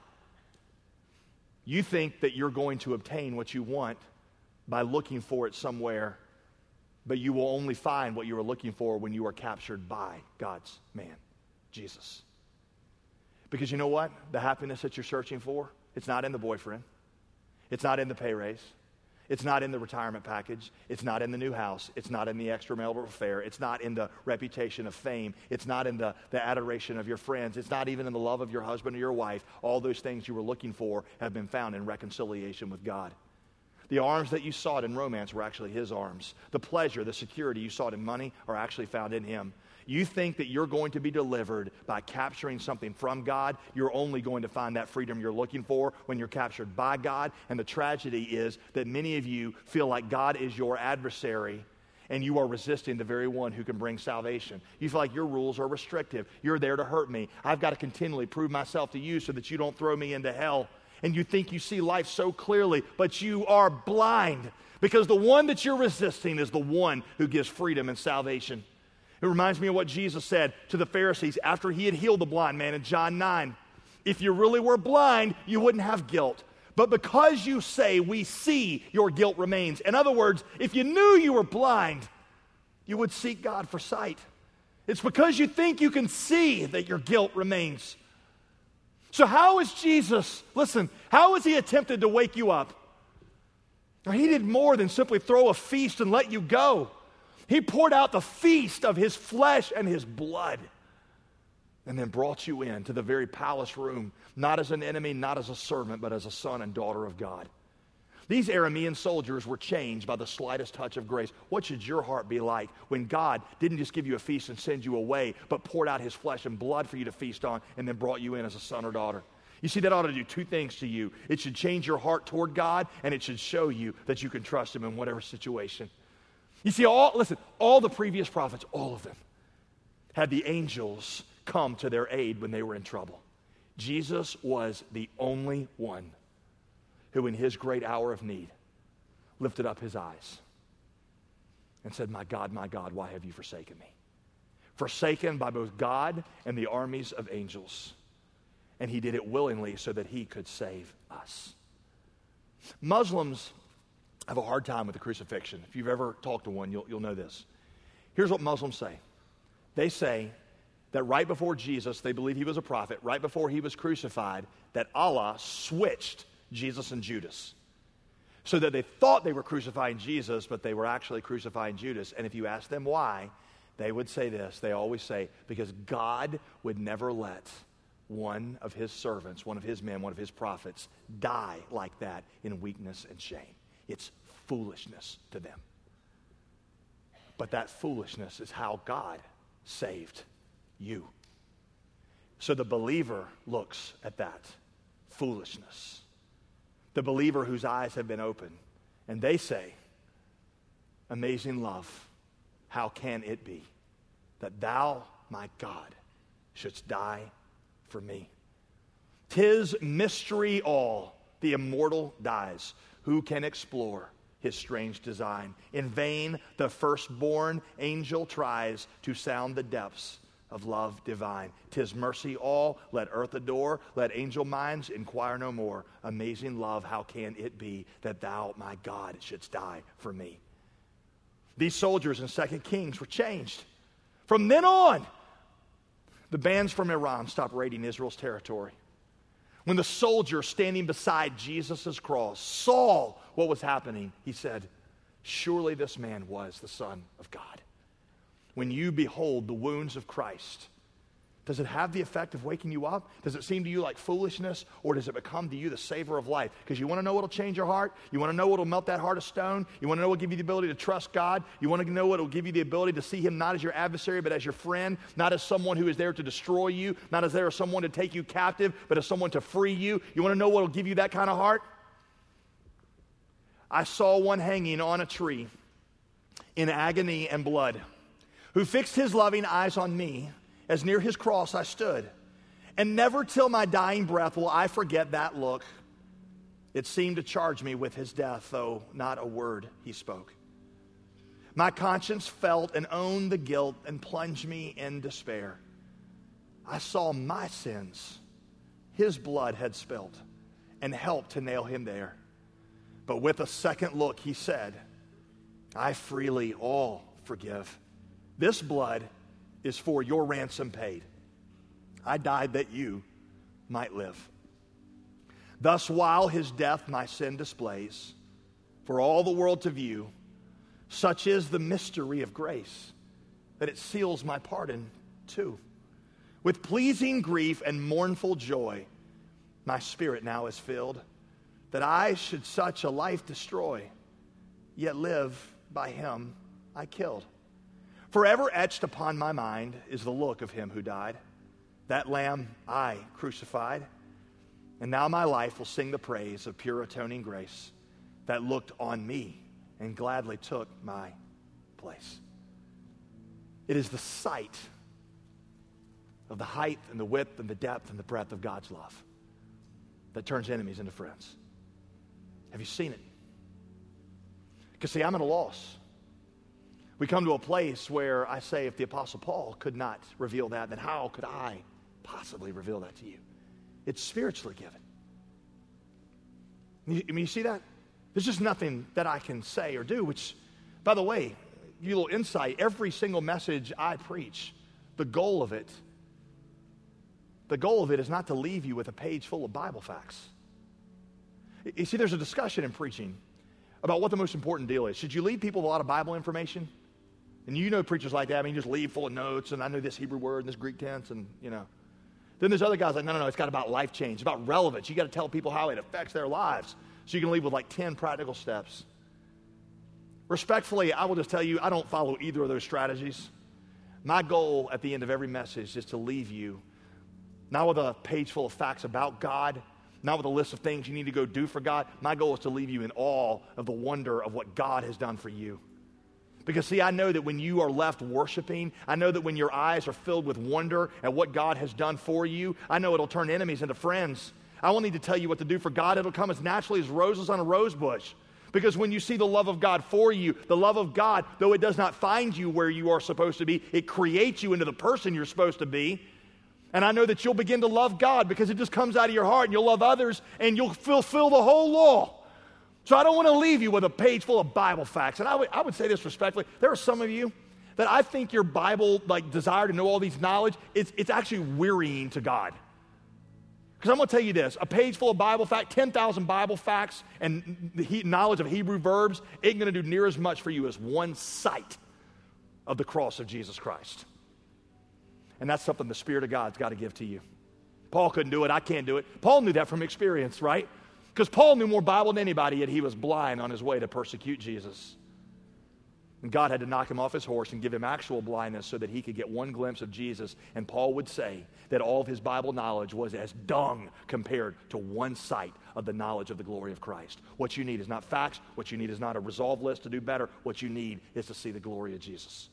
You think that you're going to obtain what you want by looking for it somewhere, but you will only find what you are looking for when you are captured by God's man, Jesus. Because you know what? The happiness that you're searching for, it's not in the boyfriend. It's not in the pay raise. It's not in the retirement package. It's not in the new house. It's not in the extra marital affair. It's not in the reputation of fame. It's not in the adoration of your friends. It's not even in the love of your husband or your wife. All those things you were looking for have been found in reconciliation with God. The arms that you sought in romance were actually his arms. The pleasure, the security you sought in money are actually found in him. You think that you're going to be delivered by capturing something from God. You're only going to find that freedom you're looking for when you're captured by God. And the tragedy is that many of you feel like God is your adversary and you are resisting the very one who can bring salvation. You feel like your rules are restrictive. You're there to hurt me. I've got to continually prove myself to you so that you don't throw me into hell. And you think you see life so clearly, but you are blind because the one that you're resisting is the one who gives freedom and salvation. It reminds me of what Jesus said to the Pharisees after he had healed the blind man in John 9. If you really were blind, you wouldn't have guilt. But because you say we see, your guilt remains. In other words, if you knew you were blind, you would seek God for sight. It's because you think you can see that your guilt remains. So how is Jesus, listen, how has he attempted to wake you up? Now, he did more than simply throw a feast and let you go. He poured out the feast of his flesh and his blood. and then brought you into the very palace room, not as an enemy, not as a servant, but as a son and daughter of God. These Aramean soldiers were changed by the slightest touch of grace. What should your heart be like when God didn't just give you a feast and send you away, but poured out his flesh and blood for you to feast on and then brought you in as a son or daughter? You see, that ought to do two things to you. It should change your heart toward God, and it should show you that you can trust him in whatever situation. You see, all the previous prophets, all of them, had the angels come to their aid when they were in trouble. Jesus was the only one who in his great hour of need lifted up his eyes and said, my God, why have you forsaken me? Forsaken by both God and the armies of angels. And he did it willingly so that he could save us. Muslims have a hard time with the crucifixion. If you've ever talked to one, you'll know this. Here's what Muslims say. They say that right before Jesus, they believe he was a prophet, right before he was crucified, that Allah switched Jesus and Judas. So that they thought they were crucifying Jesus, but they were actually crucifying Judas. And if you ask them why, they would say this. They always say, because God would never let one of his servants, one of his men, one of his prophets die like that in weakness and shame. It's foolishness to them. But that foolishness is how God saved you. So the believer looks at that foolishness. The believer whose eyes have been opened, and they say, amazing love, how can it be that thou, my God, shouldst die for me? 'Tis mystery all, the immortal dies. Who can explore his strange design? In vain the firstborn angel tries to sound the depths of love divine. 'Tis mercy all, let earth adore, let angel minds inquire no more. Amazing love, how can it be that thou, my God, shouldst die for me? These soldiers in 2 Kings were changed. From then on, the bands from Iran stopped raiding Israel's territory. When the soldier standing beside Jesus' cross saw what was happening, he said, surely this man was the Son of God. When you behold the wounds of Christ, does it have the effect of waking you up? Does it seem to you like foolishness, or does it become to you the savor of life? Because you want to know what will change your heart? You want to know what will melt that heart of stone? You want to know what will give you the ability to trust God? You want to know what will give you the ability to see him not as your adversary, but as your friend, not as someone who is there to destroy you, not as there as someone to take you captive, but as someone to free you? You want to know what will give you that kind of heart? I saw one hanging on a tree in agony and blood, who fixed his loving eyes on me as near his cross I stood. And never till my dying breath will I forget that look. It seemed to charge me with his death, though not a word he spoke. My conscience felt and owned the guilt and plunged me in despair. I saw my sins his blood had spilt and helped to nail him there. But with a second look he said, I freely all forgive. This blood is for your ransom paid. I died that you might live. Thus, while his death my sin displays, for all the world to view, such is the mystery of grace, that it seals my pardon too. With pleasing grief and mournful joy, my spirit now is filled, that I should such a life destroy, yet live by him I killed. Forever etched upon my mind is the look of him who died. That lamb I crucified. And now my life will sing the praise of pure atoning grace that looked on me and gladly took my place. It is the sight of the height and the width and the depth and the breadth of God's love that turns enemies into friends. Have you seen it? Because see, I'm at a loss. We come to a place where I say, if the Apostle Paul could not reveal that, then how could I possibly reveal that to you? It's spiritually given. You see that? There's just nothing that I can say or do, which, by the way, give you a little insight. Every single message I preach, the goal of it is not to leave you with a page full of Bible facts. You see, there's a discussion in preaching about what the most important deal is. Should you leave people with a lot of Bible information? And you know preachers like that. I mean, you just leave full of notes, and I know this Hebrew word and this Greek tense, and, Then there's other guys like, no, it's got about life change. It's about relevance. You got to tell people how it affects their lives. So you can leave with like 10 practical steps. Respectfully, I will just tell you, I don't follow either of those strategies. My goal at the end of every message is to leave you, not with a page full of facts about God, not with a list of things you need to go do for God. My goal is to leave you in awe of the wonder of what God has done for you. Because, see, I know that when you are left worshiping, I know that when your eyes are filled with wonder at what God has done for you, I know it'll turn enemies into friends. I won't need to tell you what to do for God. It'll come as naturally as roses on a rose bush. Because when you see the love of God for you, the love of God, though it does not find you where you are supposed to be, it creates you into the person you're supposed to be. And I know that you'll begin to love God because it just comes out of your heart, and you'll love others, and you'll fulfill the whole law. So I don't want to leave you with a page full of Bible facts. And I would say this respectfully. There are some of you that I think your Bible desire to know all these knowledge, it's actually wearying to God. Because I'm going to tell you this, a page full of Bible facts, 10,000 Bible facts, and the knowledge of Hebrew verbs ain't going to do near as much for you as one sight of the cross of Jesus Christ. And that's something the Spirit of God's got to give to you. Paul couldn't do it. I can't do it. Paul knew that from experience, right? Because Paul knew more Bible than anybody, yet he was blind on his way to persecute Jesus. And God had to knock him off his horse and give him actual blindness so that he could get one glimpse of Jesus. And Paul would say that all of his Bible knowledge was as dung compared to one sight of the knowledge of the glory of Christ. What you need is not facts. What you need is not a resolve list to do better. What you need is to see the glory of Jesus.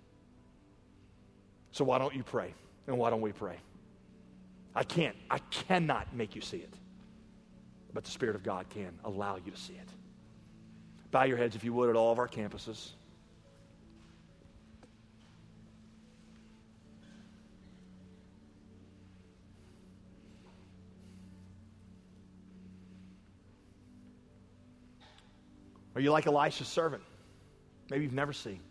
So why don't you pray? And why don't we pray? I cannot make you see it. But the Spirit of God can allow you to see it. Bow your heads, if you would, at all of our campuses. Are you like Elisha's servant? Maybe you've never seen.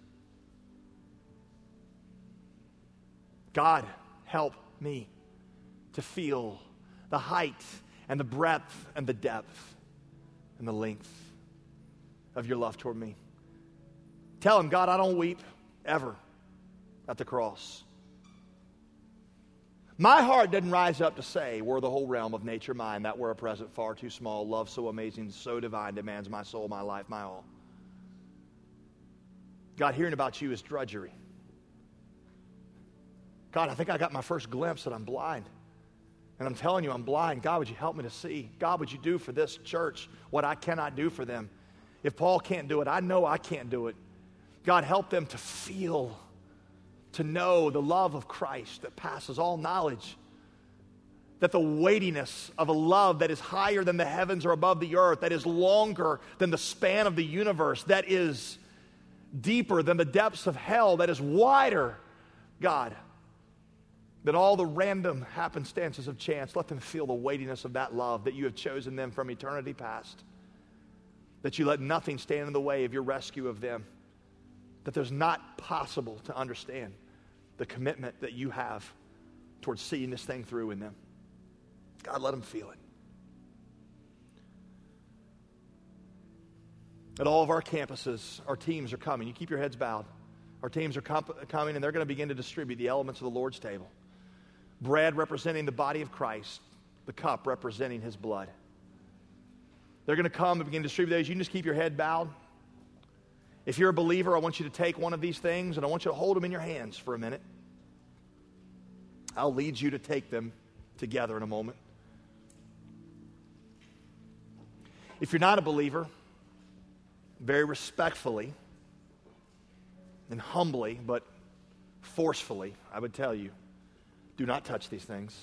God, help me to feel the height and the breadth and the depth and the length of your love toward me. Tell him, God, I don't weep ever at the cross. My heart doesn't rise up to say, were the whole realm of nature mine, that were a present far too small, love so amazing, so divine, demands my soul, my life, my all. God, hearing about you is drudgery. God, I think I got my first glimpse that I'm blind. And I'm telling you, I'm blind. God, would you help me to see? God, would you do for this church what I cannot do for them? If Paul can't do it, I know I can't do it. God, help them to feel, to know the love of Christ that passes all knowledge. That the weightiness of a love that is higher than the heavens or above the earth, that is longer than the span of the universe, that is deeper than the depths of hell, that is wider, God, that all the random happenstances of chance, let them feel the weightiness of that love, that you have chosen them from eternity past, that you let nothing stand in the way of your rescue of them, that there's not possible to understand the commitment that you have towards seeing this thing through in them. God, let them feel it. At all of our campuses, our teams are coming. You keep your heads bowed. Our teams are coming, and they're going to begin to distribute the elements of the Lord's table. Bread representing the body of Christ, the cup representing his blood. They're going to come and begin to distribute those. You can just keep your head bowed. If you're a believer, I want you to take one of these things, and I want you to hold them in your hands for a minute. I'll lead you to take them together in a moment. If you're not a believer, very respectfully and humbly, but forcefully, I would tell you, do not touch these things.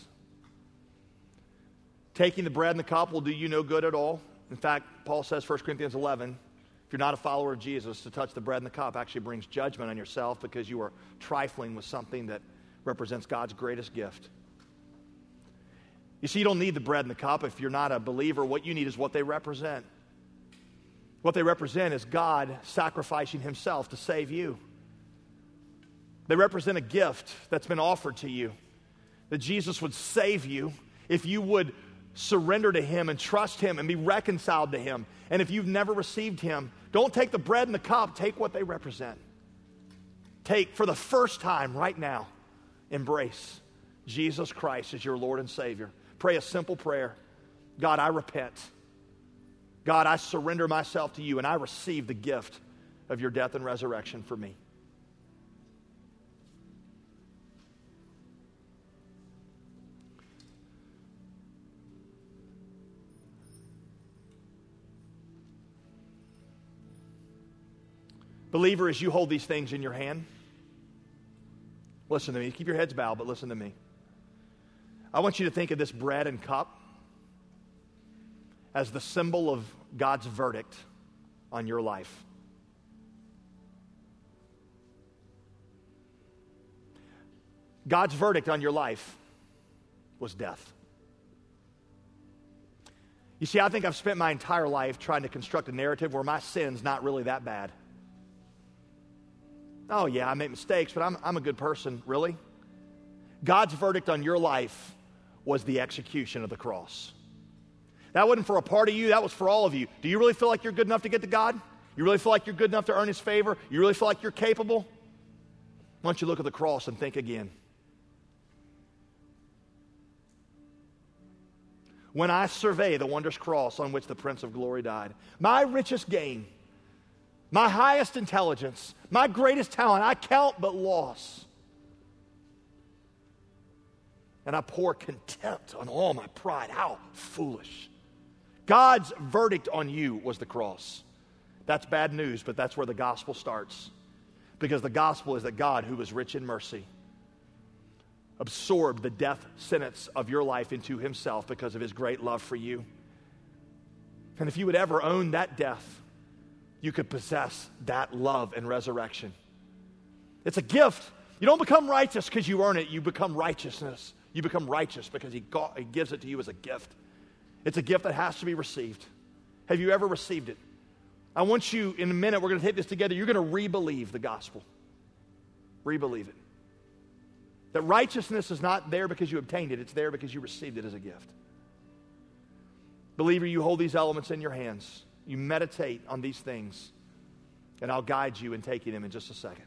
Taking the bread and the cup will do you no good at all. In fact, Paul says, 1 Corinthians 11, if you're not a follower of Jesus, to touch the bread and the cup actually brings judgment on yourself because you are trifling with something that represents God's greatest gift. You see, you don't need the bread and the cup if you're not a believer. What you need is what they represent. What they represent is God sacrificing himself to save you. They represent a gift that's been offered to you. That Jesus would save you if you would surrender to him and trust him and be reconciled to him. And if you've never received him, don't take the bread and the cup, take what they represent. for the first time right now, embrace Jesus Christ as your Lord and Savior. Pray a simple prayer. God, I repent. God, I surrender myself to you, and I receive the gift of your death and resurrection for me. Believer, as you hold these things in your hand, listen to me. Keep your heads bowed, but listen to me. I want you to think of this bread and cup as the symbol of God's verdict on your life. God's verdict on your life was death. You see, I think I've spent my entire life trying to construct a narrative where my sin's not really that bad. Oh yeah, I make mistakes, but I'm a good person. Really? God's verdict on your life was the execution of the cross. That wasn't for a part of you, that was for all of you. Do you really feel like you're good enough to get to God? You really feel like you're good enough to earn His favor? You really feel like you're capable? Why don't you look at the cross and think again? When I survey the wondrous cross on which the Prince of Glory died, my richest gain, my highest intelligence, my greatest talent, I count but loss. And I pour contempt on all my pride. How foolish. God's verdict on you was the cross. That's bad news, but that's where the gospel starts. Because the gospel is that God, who was rich in mercy, absorbed the death sentence of your life into Himself because of His great love for you. And if you would ever own that death, you could possess that love and resurrection. It's a gift. You don't become righteous because you earn it. You become righteousness. You become righteous because He gives it to you as a gift. It's a gift that has to be received. Have you ever received it? I want you, in a minute, we're going to take this together. You're going to re-believe the gospel. Re-believe it. That righteousness is not there because you obtained it. It's there because you received it as a gift. Believer, you hold these elements in your hands. You meditate on these things, and I'll guide you in taking them in just a second.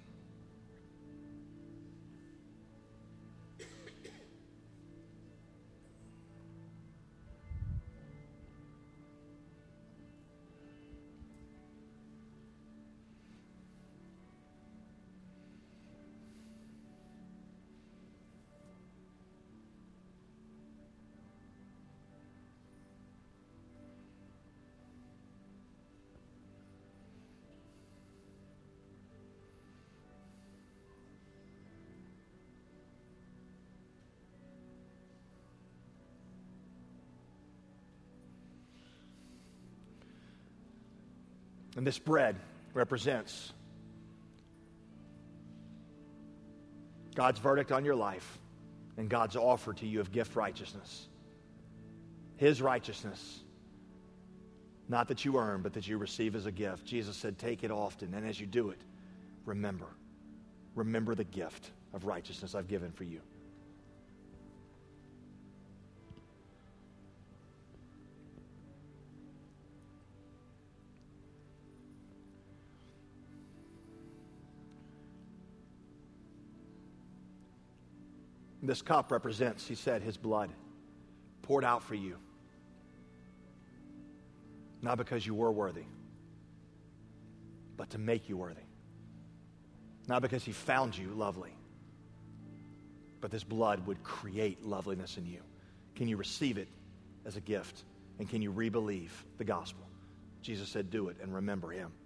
And this bread represents God's verdict on your life and God's offer to you of gift righteousness. His righteousness, not that you earn, but that you receive as a gift. Jesus said, take it often, and as you do it, remember the gift of righteousness I've given for you. This cup represents, He said, His blood poured out for you. Not because you were worthy, but to make you worthy. Not because He found you lovely, but this blood would create loveliness in you. Can you receive it as a gift? And can you re-believe the gospel? Jesus said, do it and remember Him.